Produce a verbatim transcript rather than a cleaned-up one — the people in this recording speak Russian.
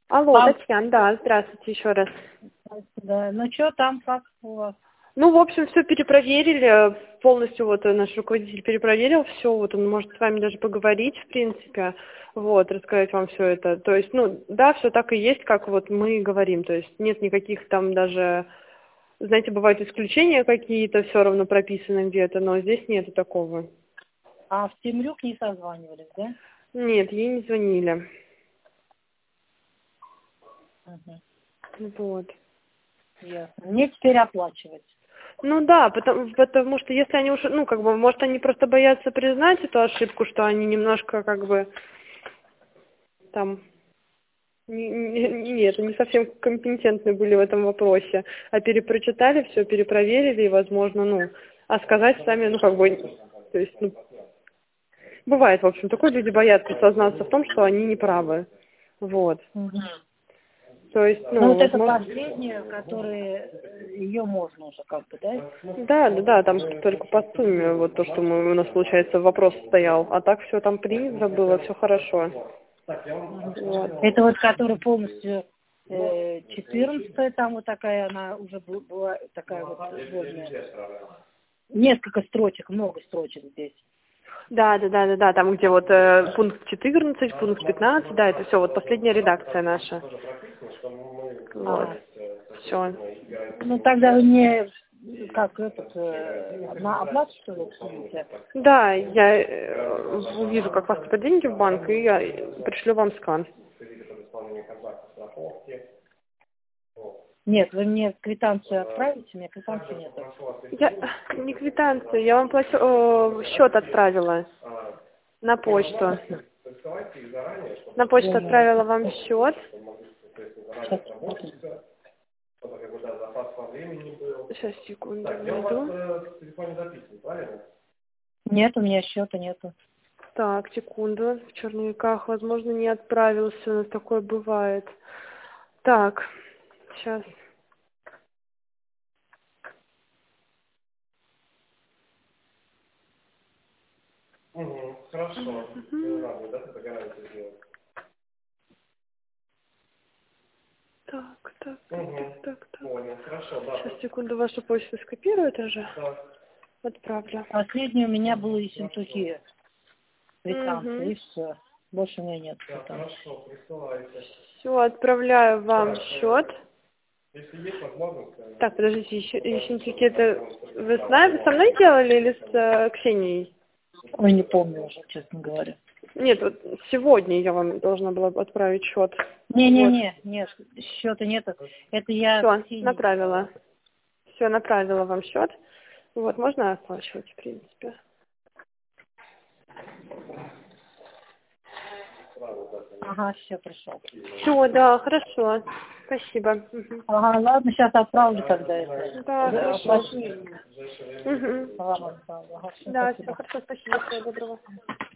Алло, А, Татьяна, да, здравствуйте еще раз. да. Ну что там, как у вас? Ну, в общем, все перепроверили, полностью вот наш руководитель перепроверил все, вот он может с вами даже поговорить, в принципе, вот, рассказать вам все это. То есть, ну, да, все так и есть, как вот мы говорим, то есть нет никаких там даже, знаете, бывают исключения какие-то, все равно прописаны где-то, но здесь нету такого. А в Темрюк не созванивались, да? Нет, ей не звонили. Угу. Вот. Ясно. Мне теперь оплачивать. Ну да, потому, потому что если они уже, ну, как бы, может, они просто боятся признать эту ошибку, что они немножко, как бы, там, не, не, нет, не совсем компетентны были в этом вопросе, а перепрочитали все, перепроверили, и, возможно, ну, а сказать сами, ну, как бы, то есть, ну, бывает, в общем, такое, люди боятся сознаться в том, что они не правы, вот. Угу. То есть, Ну ну, вот это возможно... последнее, которое ее можно уже как бы, да? Да, да, да, там только по сумме, вот то, что мы, у нас, получается, вопрос стоял, а так все там принято было, все хорошо. Вот. Это вот который полностью э, четырнадцатая, там вот такая, она уже бу- была такая вот вольная. Несколько строчек, много строчек здесь. Да, да, да, да, да, там, где вот э, пункт четырнадцать, пункт пятнадцать, да, это все, вот последняя редакция наша. Вот, Ага. все. Ну тогда вы мне как этот э, на оплату что ли скинете? Да, я э, увижу, как поступят деньги в банк, и я пришлю вам скан. Нет, вы мне квитанцию отправите, у меня квитанции нет. Я не квитанцию, я вам платю, э, счет отправила на почту. На почту отправила вам счет. Сейчас, секунду, найду. Нет, у меня счета нету. Так, секунду. В черновиках, возможно, не отправился, но такое бывает. Так, сейчас. Угу, хорошо. Угу. Так, так, Угу. так, так, так. Понял, хорошо, да. Сейчас, секунду, вашу почту скопирую тоже. Да. Отправлю. Последний у меня был из Сентухи. Квитанция, Угу. и все. Больше у меня нет Да, квитанции. хорошо, присылайте. Все, отправляю вам счет. Если есть возможность... э, Так, подождите, еще, Ессентуки, это вы с нами, со мной делали или с э, Ксенией? Ой, не помню уже, честно говоря. Нет, вот сегодня я вам должна была отправить счет. Не-не-не, нет, счета нету. Это я Все, Ксении направила. делала. Все, направила вам счет. Вот, можно оплачивать, в принципе. Ага, все, пришел. Все, да, хорошо. Спасибо. Мгм. Ага, ладно, сейчас отправлю тогда это. Да, За- хорошо. оплачу. Угу. Ладно, ладно, ага, всё, Да, все спасибо. хорошо, спасибо, всего доброго.